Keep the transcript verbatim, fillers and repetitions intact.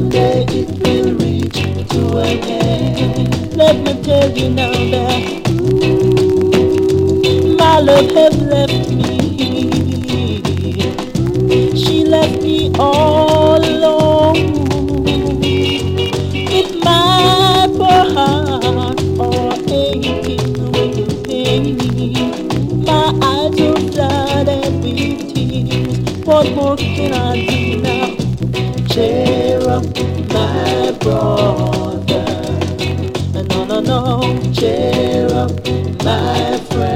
someday it will reach to an end. Let me tell you now that my love has left me. She left me all alone. It might poor heart or aching with the pain. My eyes are flooded with tears. What more can I do now? Cheer up, my brother. No, no, no. Cheer up, my friend.